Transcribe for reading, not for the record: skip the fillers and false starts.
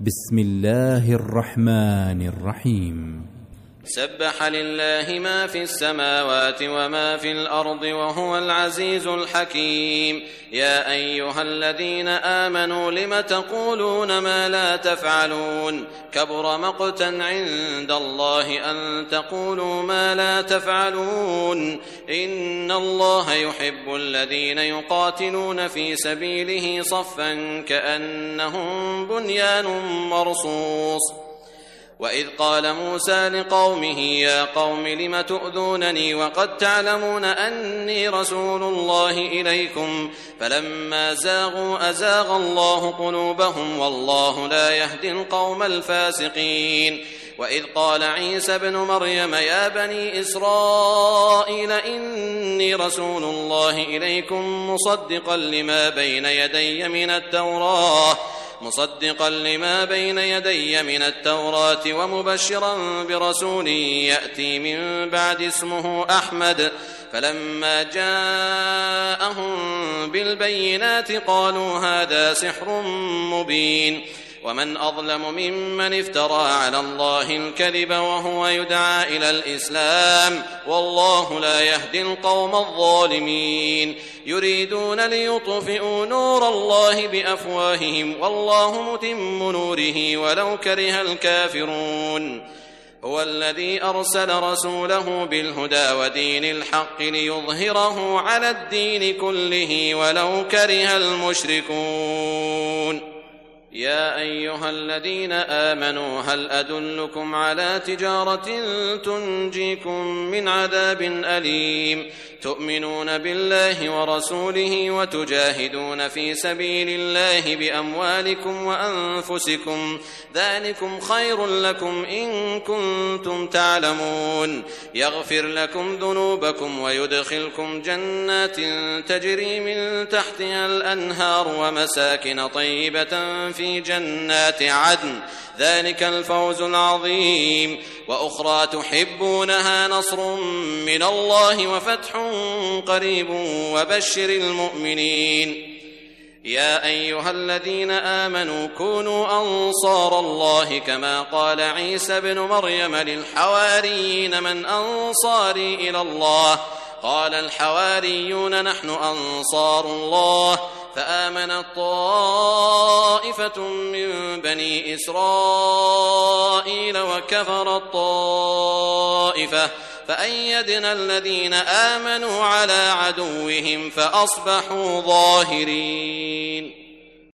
بسم الله الرحمن الرحيم. سبح لله ما في السماوات وما في الأرض وهو العزيز الحكيم. يا أيها الذين آمنوا لم تقولون ما لا تفعلون كبر مقتا عند الله أن تقولوا ما لا تفعلون إن الله يحب الذين يقاتلون في سبيله صفا كأنهم بنيان مرصوص. وإذ قال موسى لقومه يا قوم لم تؤذونني وقد تعلمون أني رسول الله إليكم فلما زاغوا أزاغ الله قلوبهم والله لا يهدي القوم الفاسقين. وإذ قال عيسى ابن مريم يا بني إسرائيل إني رسول الله إليكم مصدقا لما بين يدي من التوراة ومبشرا برسول يأتي من بعد اسمه أحمد. فلما جاءهم بالبينات قالوا هذا سحر مبين. ومن أظلم ممن افترى على الله الكذب وهو يدعى إلى الإسلام والله لا يهدي القوم الظالمين. يريدون ليطفئوا نور الله بأفواههم والله متم نوره ولو كره الكافرون. هو الذي أرسل رسوله بالهدى ودين الحق ليظهره على الدين كله ولو كره المشركون. يا أيها الذين آمنوا هل أدلكم على تجارة تنجيكم من عذاب أليم تؤمنون بالله ورسوله وتجاهدون في سبيل الله بأموالكم وأنفسكم ذلكم خير لكم إن كنتم تعلمون. يغفر لكم ذنوبكم ويدخلكم جنات تجري من تحتها الأنهار ومساكن طيبة في جنات عدن ذلك الفوز العظيم. وأخرى تحبونها نصر من الله وفتح قريب وبشر المؤمنين. يا أيها الذين آمنوا كونوا أنصار الله كما قال عيسى ابن مريم للحواريين من أنصاري إلى الله قال الحواريون نحن أنصار الله. فآمنت طائفة من بني إسرائيل وكفرت طائفة فأيدنا الذين آمنوا على عدوهم فأصبحوا ظاهرين.